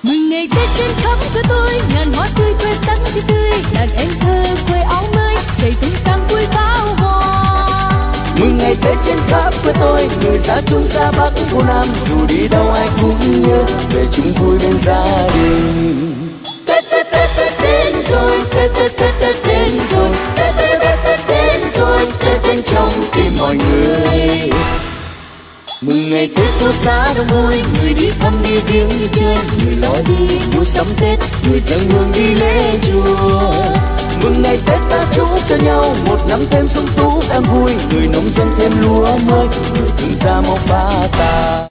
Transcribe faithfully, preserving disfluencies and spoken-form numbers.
Mừng ngày Tết trên khắp quê tôi, ngàn hoa tươi quê sắc tươi tươi, đàn em thơ quê áo mới, đầy tung tăng vui pháo hoa. Mừng ngày Tết trên khắp quê tôi, người ta chúng ta Bắc vô Nam, dù đi đâu ai cũng nhớ về chung vui bên gia đình. Tết Tết Tết Tết đến rồi, Tết Tết Tết Tết đến rồi, Tết Tết Tết Tết đến rồi, Tết đến trong tim mọi người. Mừng ngày Tết xôn xá đông vui, người đi thăm đi viếng đi chơi, người lo đi mua sắm Tết, người dâng hương đi lễ chùa. Mừng ngày Tết ta chúc cho nhau một năm thêm xuân phú em vui, người nông dân thêm lúa mới, người thương gia mong ba ta.